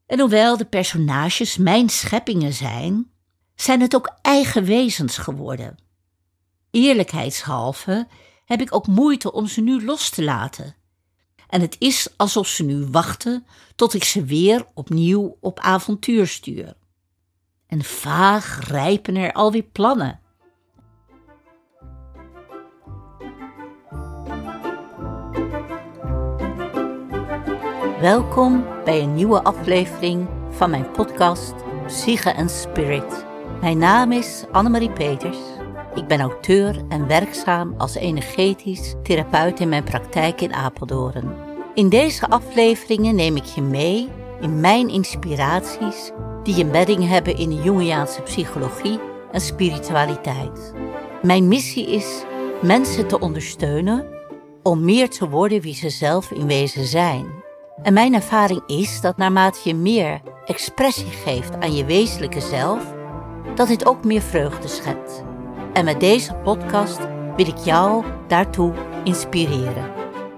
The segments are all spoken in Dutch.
En hoewel de personages mijn scheppingen zijn het ook eigen wezens geworden. Eerlijkheidshalve heb ik ook moeite om ze nu los te laten. En het is alsof ze nu wachten tot ik ze weer opnieuw op avontuur stuur. En vaag rijpen er alweer plannen. Welkom bij een nieuwe aflevering van mijn podcast Psyche en Spirit. Mijn naam is Annemarie Peters. Ik ben auteur en werkzaam als energetisch therapeut in mijn praktijk in Apeldoorn. In deze afleveringen neem ik je mee in mijn inspiraties die een bedding hebben in de Jungiaanse psychologie en spiritualiteit. Mijn missie is mensen te ondersteunen om meer te worden wie ze zelf in wezen zijn. En mijn ervaring is dat naarmate je meer expressie geeft aan je wezenlijke zelf, dat dit ook meer vreugde schept. En met deze podcast wil ik jou daartoe inspireren.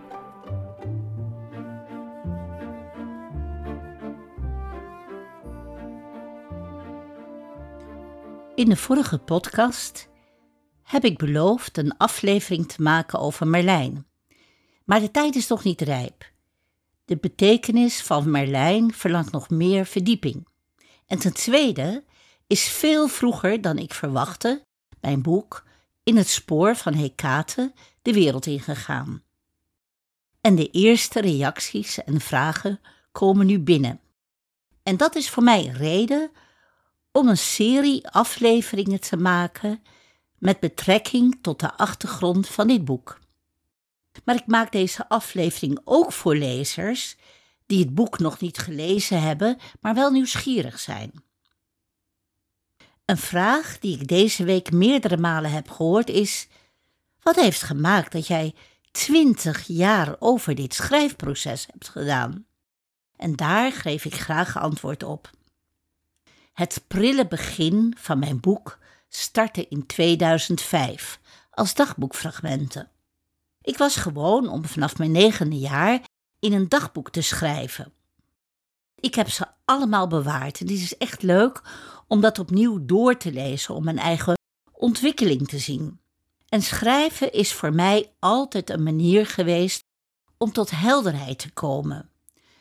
In de vorige podcast heb ik beloofd een aflevering te maken over Merlijn. Maar de tijd is nog niet rijp. De betekenis van Merlijn verlangt nog meer verdieping. En ten tweede is veel vroeger dan ik verwachtte mijn boek In het spoor van Hekate de wereld ingegaan. En de eerste reacties en vragen komen nu binnen. En dat is voor mij reden om een serie afleveringen te maken met betrekking tot de achtergrond van dit boek. Maar ik maak deze aflevering ook voor lezers die het boek nog niet gelezen hebben, maar wel nieuwsgierig zijn. Een vraag die ik deze week meerdere malen heb gehoord is: wat heeft gemaakt dat jij 20 jaar over dit schrijfproces hebt gedaan? En daar geef ik graag antwoord op. Het prille begin van mijn boek startte in 2005 als dagboekfragmenten. Ik was gewoon om vanaf mijn 9e jaar in een dagboek te schrijven. Ik heb ze allemaal bewaard en het is echt leuk om dat opnieuw door te lezen, om mijn eigen ontwikkeling te zien. En schrijven is voor mij altijd een manier geweest om tot helderheid te komen.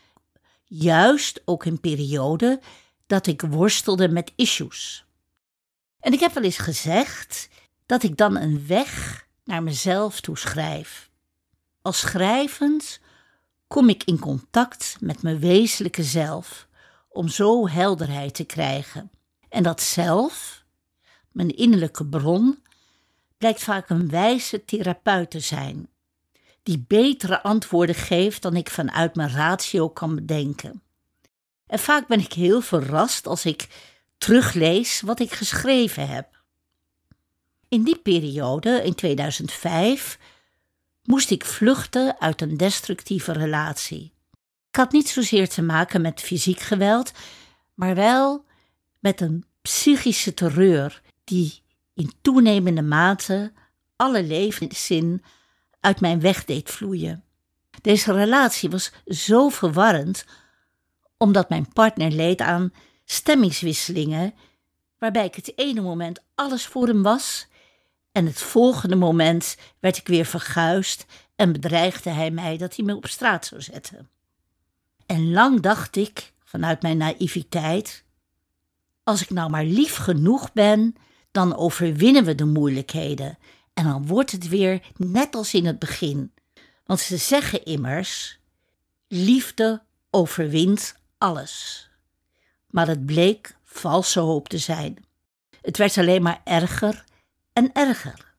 Juist ook in perioden dat ik worstelde met issues. En ik heb wel eens gezegd dat ik dan een weg naar mezelf toe schrijf. Als schrijvend kom ik in contact met mijn wezenlijke zelf, om zo helderheid te krijgen. En dat zelf, mijn innerlijke bron, blijkt vaak een wijze therapeut te zijn, die betere antwoorden geeft dan ik vanuit mijn ratio kan bedenken. En vaak ben ik heel verrast als ik teruglees wat ik geschreven heb. In die periode, in 2005, moest ik vluchten uit een destructieve relatie. Ik had niet zozeer te maken met fysiek geweld, maar wel met een psychische terreur die in toenemende mate alle levenszin uit mijn weg deed vloeien. Deze relatie was zo verwarrend, omdat mijn partner leed aan stemmingswisselingen, waarbij ik het ene moment alles voor hem was en het volgende moment werd ik weer verguisd en bedreigde hij mij dat hij me op straat zou zetten. En lang dacht ik, vanuit mijn naïviteit, als ik nou maar lief genoeg ben, dan overwinnen we de moeilijkheden en dan wordt het weer net als in het begin. Want ze zeggen immers, liefde overwint alles. Maar het bleek valse hoop te zijn. Het werd alleen maar erger en erger.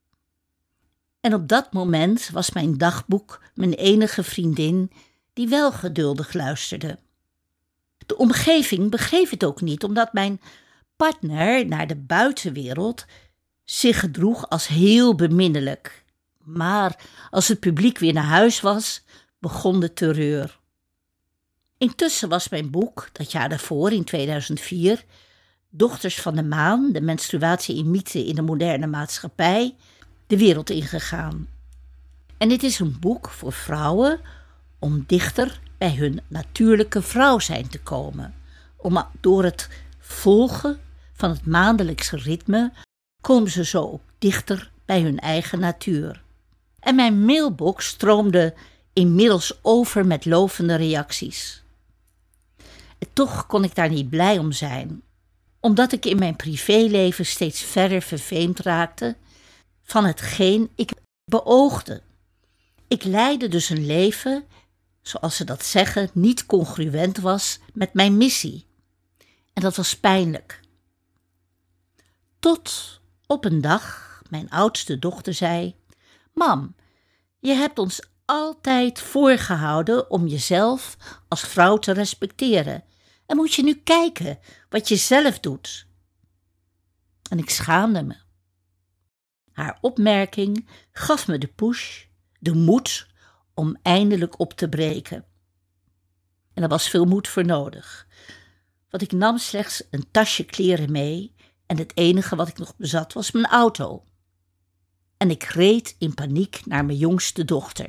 En op dat moment was mijn dagboek mijn enige vriendin die wel geduldig luisterde. De omgeving begreep het ook niet, omdat mijn partner naar de buitenwereld zich gedroeg als heel beminnelijk. Maar als het publiek weer naar huis was, begon de terreur. Intussen was mijn boek, dat jaar daarvoor, in 2004, Dochters van de Maan, de menstruatie in mythe in de moderne maatschappij, de wereld ingegaan. En dit is een boek voor vrouwen om dichter bij hun natuurlijke vrouw zijn te komen. Door het volgen van het maandelijkse ritme komen ze zo ook dichter bij hun eigen natuur. En mijn mailbox stroomde inmiddels over met lovende reacties. En toch kon ik daar niet blij om zijn, omdat ik in mijn privéleven steeds verder verveemd raakte van hetgeen ik beoogde. Ik leidde dus een leven, zoals ze dat zeggen, niet congruent was met mijn missie. En dat was pijnlijk. Tot op een dag mijn oudste dochter zei: Mam, je hebt ons altijd voorgehouden om jezelf als vrouw te respecteren. En moet je nu kijken wat je zelf doet. En ik schaamde me. Haar opmerking gaf me de push, de moed om eindelijk op te breken. En er was veel moed voor nodig. Want ik nam slechts een tasje kleren mee en het enige wat ik nog bezat was mijn auto. En ik reed in paniek naar mijn jongste dochter.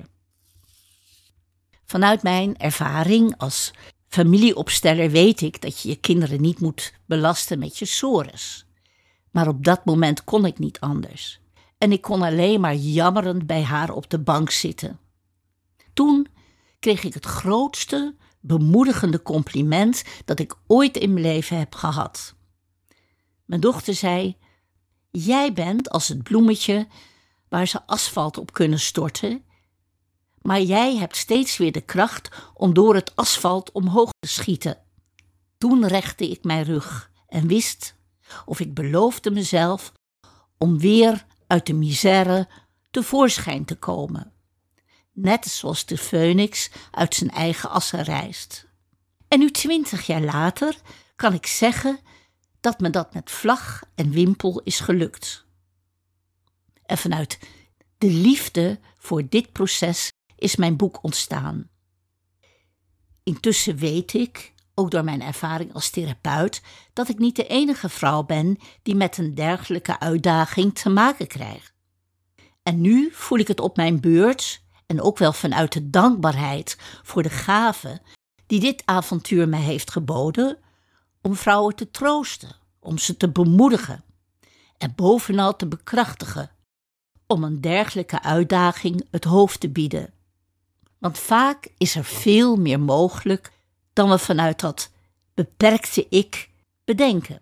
Vanuit mijn ervaring als familieopsteller weet ik dat je je kinderen niet moet belasten met je sores. Maar op dat moment kon ik niet anders. En ik kon alleen maar jammerend bij haar op de bank zitten. Toen kreeg ik het grootste, bemoedigende compliment dat ik ooit in mijn leven heb gehad. Mijn dochter zei: Jij bent als het bloemetje waar ze asfalt op kunnen storten, maar jij hebt steeds weer de kracht om door het asfalt omhoog te schieten. Toen rechte ik mijn rug en wist, of ik beloofde mezelf, om weer uit de misère tevoorschijn te komen. Net zoals de Phoenix uit zijn eigen assen rijst. En nu 20 jaar later kan ik zeggen dat me dat met vlag en wimpel is gelukt. En vanuit de liefde voor dit proces is mijn boek ontstaan. Intussen weet ik, ook door mijn ervaring als therapeut, dat ik niet de enige vrouw ben die met een dergelijke uitdaging te maken krijgt. En nu voel ik het op mijn beurt, en ook wel vanuit de dankbaarheid voor de gave die dit avontuur mij heeft geboden, om vrouwen te troosten, om ze te bemoedigen en bovenal te bekrachtigen, om een dergelijke uitdaging het hoofd te bieden. Want vaak is er veel meer mogelijk dan we vanuit dat beperkte ik bedenken.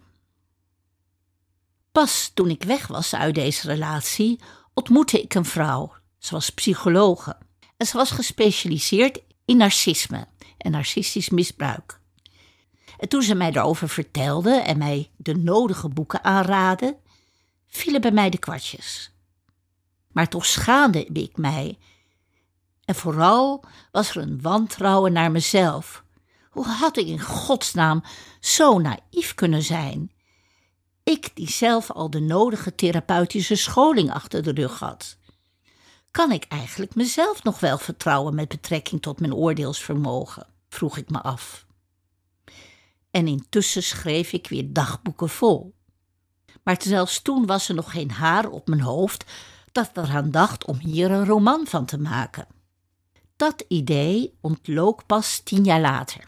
Pas toen ik weg was uit deze relatie, ontmoette ik een vrouw. Ze was psychologe en ze was gespecialiseerd in narcisme en narcistisch misbruik. En toen ze mij daarover vertelde en mij de nodige boeken aanraadde, vielen bij mij de kwartjes. Maar toch schaamde ik mij. En vooral was er een wantrouwen naar mezelf. Hoe had ik in godsnaam zo naïef kunnen zijn? Ik die zelf al de nodige therapeutische scholing achter de rug had. Kan ik eigenlijk mezelf nog wel vertrouwen met betrekking tot mijn oordeelsvermogen? Vroeg ik me af. En intussen schreef ik weer dagboeken vol. Maar zelfs toen was er nog geen haar op mijn hoofd dat eraan dacht om hier een roman van te maken. Dat idee ontlook pas 10 jaar later.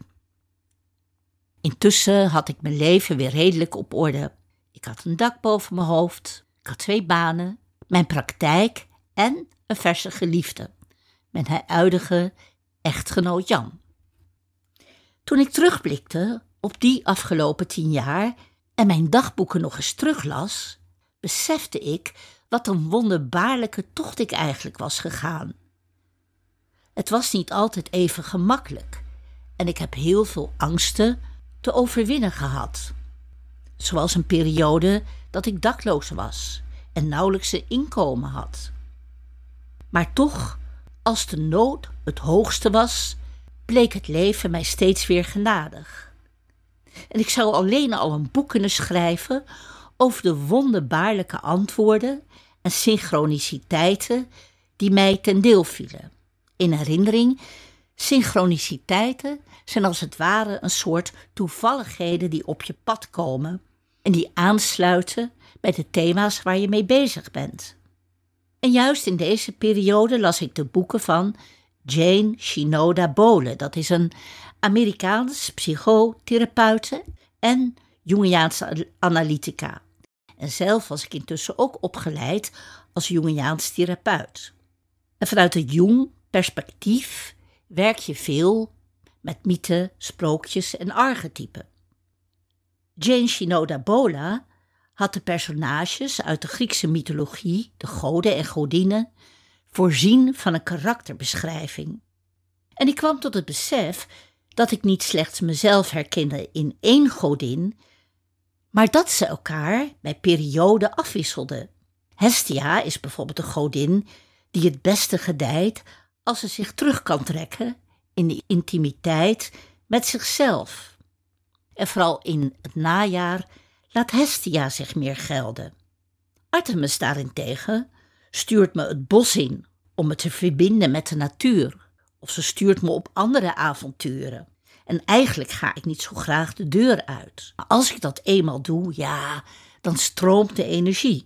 Intussen had ik mijn leven weer redelijk op orde. Ik had een dak boven mijn hoofd, ik had 2 banen, mijn praktijk en een verse geliefde, mijn huidige echtgenoot Jan. Toen ik terugblikte op die afgelopen 10 jaar en mijn dagboeken nog eens teruglas, besefte ik wat een wonderbaarlijke tocht ik eigenlijk was gegaan. Het was niet altijd even gemakkelijk en ik heb heel veel angsten te overwinnen gehad. Zoals een periode dat ik dakloos was en nauwelijks een inkomen had. Maar toch, als de nood het hoogste was, bleek het leven mij steeds weer genadig. En ik zou alleen al een boek kunnen schrijven over de wonderbaarlijke antwoorden en synchroniciteiten die mij ten deel vielen. In herinnering, synchroniciteiten zijn als het ware een soort toevalligheden die op je pad komen en die aansluiten bij de thema's waar je mee bezig bent. En juist in deze periode las ik de boeken van Jane Shinoda Bolen. Dat is een Amerikaans psychotherapeute en Jungiaanse analytica. En zelf was ik intussen ook opgeleid als Jungiaans therapeut. En vanuit het Jung-perspectief werk je veel met mythen, sprookjes en archetypen. Jane Shinoda Bolen had de personages uit de Griekse mythologie, de goden en godinnen, voorzien van een karakterbeschrijving. En ik kwam tot het besef dat ik niet slechts mezelf herkende in één godin, maar dat ze elkaar bij perioden afwisselden. Hestia is bijvoorbeeld een godin die het beste gedijt als ze zich terug kan trekken in de intimiteit met zichzelf. En vooral in het najaar laat Hestia zich meer gelden. Artemis daarentegen stuurt me het bos in om me te verbinden met de natuur. Of ze stuurt me op andere avonturen. En eigenlijk ga ik niet zo graag de deur uit. Maar als ik dat eenmaal doe, dan stroomt de energie.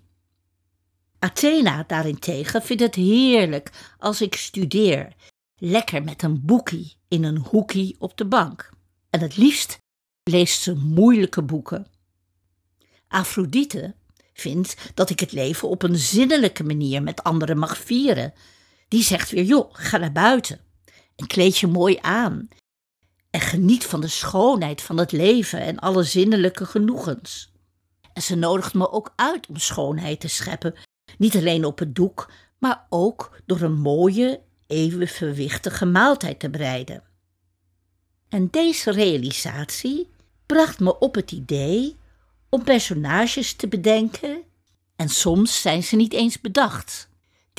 Athena daarentegen vindt het heerlijk als ik studeer. Lekker met een boekie in een hoekie op de bank. En het liefst leest ze moeilijke boeken. Afrodite vindt dat ik het leven op een zinnelijke manier met anderen mag vieren. Die zegt weer, joh, ga naar buiten en kleed je mooi aan. En geniet van de schoonheid van het leven en alle zinnelijke genoegens. En ze nodigt me ook uit om schoonheid te scheppen. Niet alleen op het doek, maar ook door een mooie, evenwichtige maaltijd te bereiden. En deze realisatie bracht me op het idee om personages te bedenken, en soms zijn ze niet eens bedacht,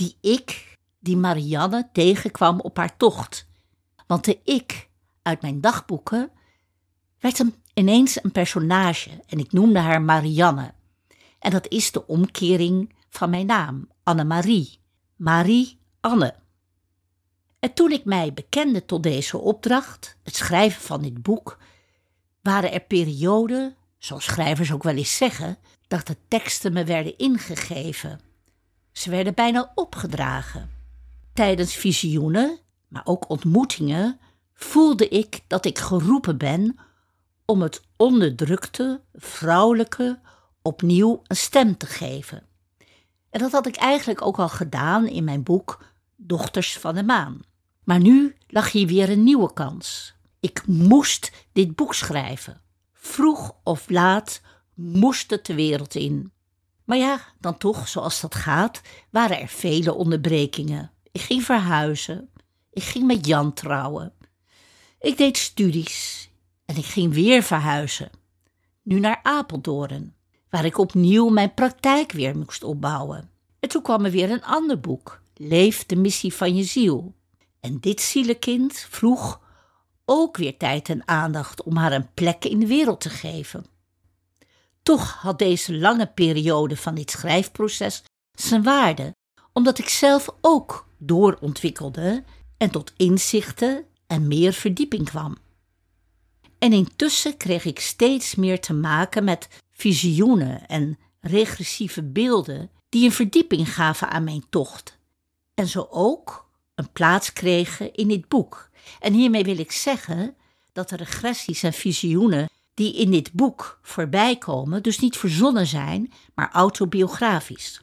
die Marianne tegenkwam op haar tocht. Want de ik uit mijn dagboeken werd ineens een personage en ik noemde haar Marianne. En dat is de omkering van mijn naam, Annemarie. Marie-Anne. En toen ik mij bekende tot deze opdracht, het schrijven van dit boek, waren er perioden, zoals schrijvers ook wel eens zeggen, dat de teksten me werden ingegeven. Ze werden bijna opgedragen. Tijdens visioenen, maar ook ontmoetingen, voelde ik dat ik geroepen ben om het onderdrukte, vrouwelijke opnieuw een stem te geven. En dat had ik eigenlijk ook al gedaan in mijn boek Dochters van de Maan. Maar nu lag hier weer een nieuwe kans. Ik moest dit boek schrijven. Vroeg of laat moest het de wereld in. Maar dan toch, zoals dat gaat, waren er vele onderbrekingen. Ik ging verhuizen. Ik ging met Jan trouwen. Ik deed studies. En ik ging weer verhuizen. Nu naar Apeldoorn, waar ik opnieuw mijn praktijk weer moest opbouwen. En toen kwam er weer een ander boek, Leef de missie van je ziel. En dit zielekind vroeg ook weer tijd en aandacht om haar een plek in de wereld te geven. Toch had deze lange periode van dit schrijfproces zijn waarde, omdat ik zelf ook doorontwikkelde en tot inzichten en meer verdieping kwam. En intussen kreeg ik steeds meer te maken met visioenen en regressieve beelden die een verdieping gaven aan mijn tocht. En zo ook een plaats kregen in dit boek. En hiermee wil ik zeggen dat de regressies en visioenen die in dit boek voorbij komen dus niet verzonnen zijn, maar autobiografisch.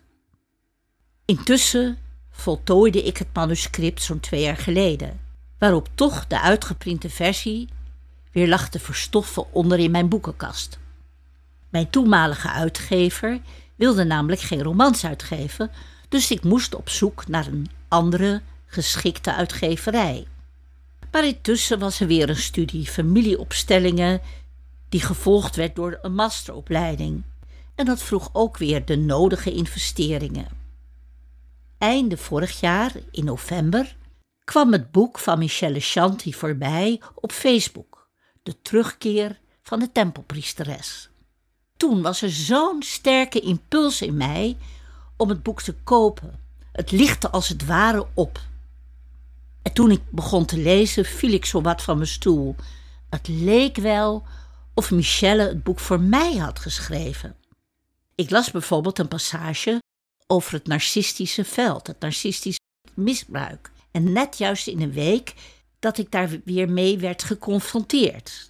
Intussen voltooide ik het manuscript zo'n 2 jaar geleden, waarop toch de uitgeprinte versie weer lag te verstoffen onder in mijn boekenkast. Mijn toenmalige uitgever wilde namelijk geen romans uitgeven, dus ik moest op zoek naar een andere, geschikte uitgeverij. Maar intussen was er weer een studie familieopstellingen die gevolgd werd door een masteropleiding. En dat vroeg ook weer de nodige investeringen. Einde vorig jaar, in november, kwam het boek van Michele Shanti voorbij op Facebook. De terugkeer van de tempelpriesteres. Toen was er zo'n sterke impuls in mij om het boek te kopen. Het lichtte als het ware op. En toen ik begon te lezen, viel ik zowat van mijn stoel. Het leek wel of Michele het boek voor mij had geschreven. Ik las bijvoorbeeld een passage over het narcistische veld, het narcistisch misbruik. En net juist in een week dat ik daar weer mee werd geconfronteerd.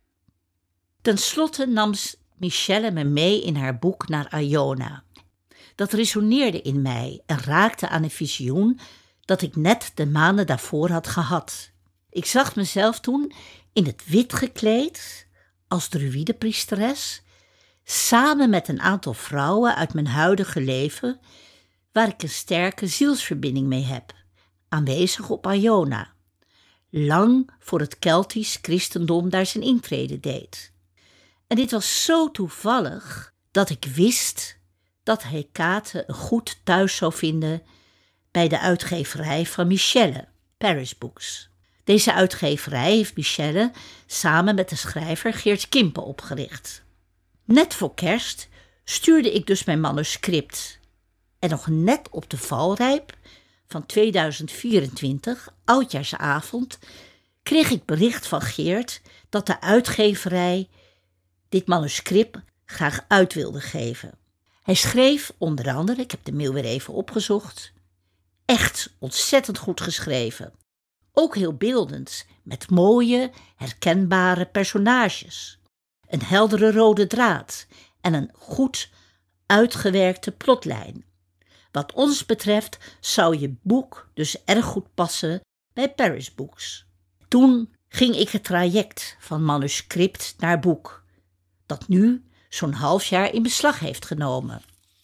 Ten slotte nam Michelle me mee in haar boek naar Iona. Dat resoneerde in mij en raakte aan een visioen dat ik net de maanden daarvoor had gehad. Ik zag mezelf toen in het wit gekleed, als druïdepriesteres, samen met een aantal vrouwen uit mijn huidige leven, waar ik een sterke zielsverbinding mee heb, aanwezig op Iona, lang voor het Keltisch christendom daar zijn intrede deed. En dit was zo toevallig dat ik wist dat Hecate een goed thuis zou vinden bij de uitgeverij van Michelle, Paris Books. Deze uitgeverij heeft Michelle samen met de schrijver Geert Kimpen opgericht. Net voor kerst stuurde ik dus mijn manuscript. En nog net op de valrijp van 2024, oudjaarsavond, kreeg ik bericht van Geert dat de uitgeverij dit manuscript graag uit wilde geven. Hij schreef onder andere, ik heb de mail weer even opgezocht, echt ontzettend goed geschreven. Ook heel beeldend, met mooie, herkenbare personages. Een heldere rode draad en een goed uitgewerkte plotlijn. Wat ons betreft zou je boek dus erg goed passen bij Paris Books. Toen ging ik het traject van manuscript naar boek, dat nu zo'n half jaar in beslag heeft genomen.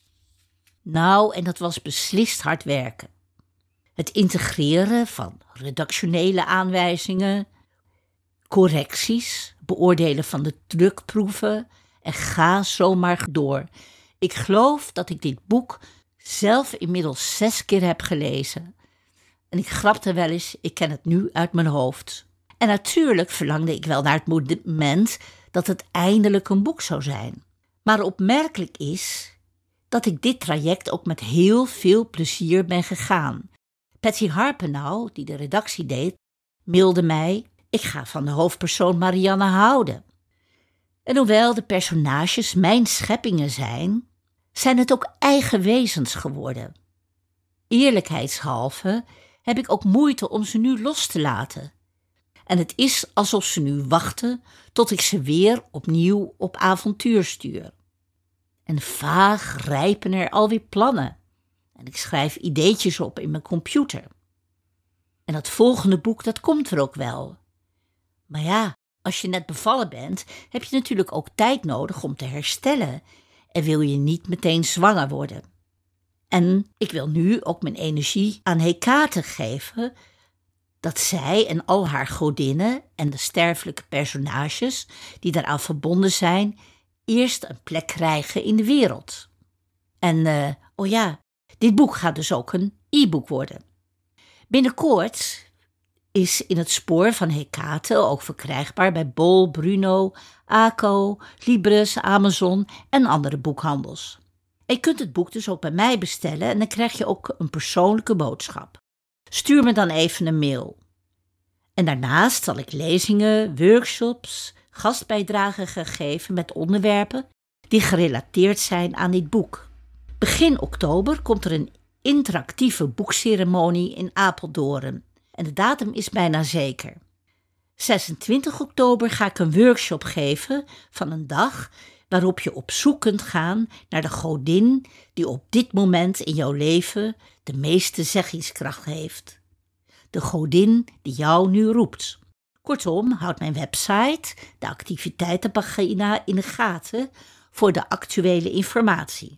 Nou, en dat was beslist hard werken. Het integreren van redactionele aanwijzingen, correcties, beoordelen van de drukproeven en ga zo maar door. Ik geloof dat ik dit boek zelf inmiddels 6 keer heb gelezen. En ik grapte wel eens, ik ken het nu uit mijn hoofd. En natuurlijk verlangde ik wel naar het moment dat het eindelijk een boek zou zijn. Maar opmerkelijk is dat ik dit traject ook met heel veel plezier ben gegaan. Patsy Harpenau, die de redactie deed, mailde mij: ik ga van de hoofdpersoon Marianne houden. En hoewel de personages mijn scheppingen zijn het ook eigen wezens geworden. Eerlijkheidshalve heb ik ook moeite om ze nu los te laten. En het is alsof ze nu wachten tot ik ze weer opnieuw op avontuur stuur. En vaag rijpen er alweer plannen. En ik schrijf ideetjes op in mijn computer. En dat volgende boek, dat komt er ook wel. Maar ja, als je net bevallen bent, heb je natuurlijk ook tijd nodig om te herstellen. En wil je niet meteen zwanger worden. En ik wil nu ook mijn energie aan Hecate geven, dat zij en al haar godinnen en de sterfelijke personages die daaraan verbonden zijn, eerst een plek krijgen in de wereld. En, dit boek gaat dus ook een e-book worden. Binnenkort is In het spoor van Hecate ook verkrijgbaar bij Bol, Bruno, ACO, Libris, Amazon en andere boekhandels. En je kunt het boek dus ook bij mij bestellen en dan krijg je ook een persoonlijke boodschap. Stuur me dan even een mail. En daarnaast zal ik lezingen, workshops, gastbijdragen gaan geven met onderwerpen die gerelateerd zijn aan dit boek. Begin oktober komt er een interactieve boekceremonie in Apeldoorn. En de datum is bijna zeker. 26 oktober ga ik een workshop geven van een dag waarop je op zoek kunt gaan naar de godin die op dit moment in jouw leven de meeste zeggingskracht heeft. De godin die jou nu roept. Kortom, houd mijn website, de activiteitenpagina, in de gaten voor de actuele informatie.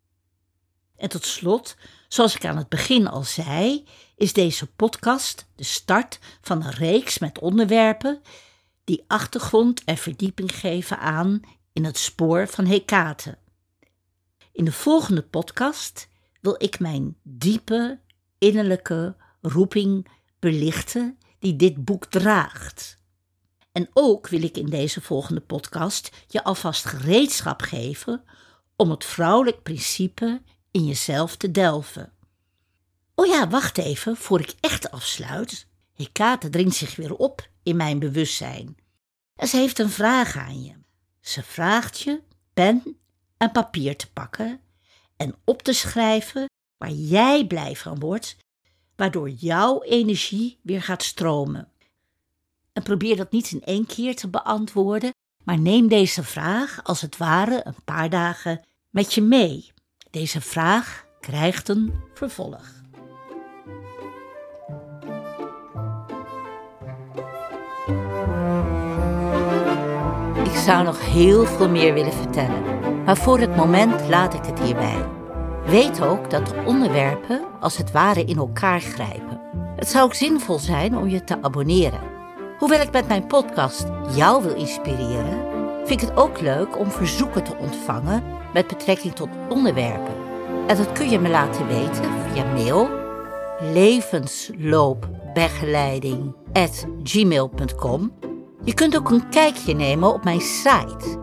En tot slot, zoals ik aan het begin al zei, is deze podcast de start van een reeks met onderwerpen die achtergrond en verdieping geven aan In het spoor van Hecate. In de volgende podcast wil ik mijn diepe, innerlijke roeping belichten die dit boek draagt. En ook wil ik in deze volgende podcast je alvast gereedschap geven om het vrouwelijk principe in jezelf te delven. Oh ja, wacht even, voor ik echt afsluit. Hecate dringt zich weer op in mijn bewustzijn. En ze heeft een vraag aan je. Ze vraagt je pen en papier te pakken en op te schrijven waar jij blij van wordt, waardoor jouw energie weer gaat stromen. En probeer dat niet in 1 keer te beantwoorden, maar neem deze vraag als het ware een paar dagen met je mee. Deze vraag krijgt een vervolg. Ik zou nog heel veel meer willen vertellen, maar voor het moment laat ik het hierbij. Weet ook dat de onderwerpen als het ware in elkaar grijpen. Het zou ook zinvol zijn om je te abonneren. Hoewel ik met mijn podcast jou wil inspireren, vind ik het ook leuk om verzoeken te ontvangen met betrekking tot onderwerpen. En dat kun je me laten weten via mail levensloopbegeleiding@gmail.com. Je kunt ook een kijkje nemen op mijn site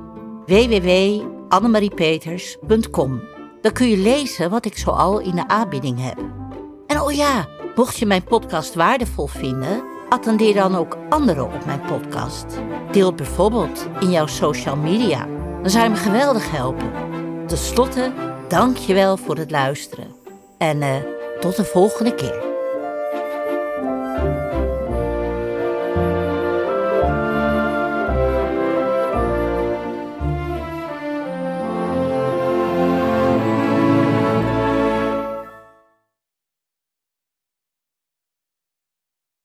www.annemariepeters.com. Dan kun je lezen wat ik zoal in de aanbieding heb. En oh ja, mocht je mijn podcast waardevol vinden, attendeer dan ook anderen op mijn podcast. Deel het bijvoorbeeld in jouw social media. Dan zou je me geweldig helpen. Ten slotte, dank je wel voor het luisteren. En tot de volgende keer.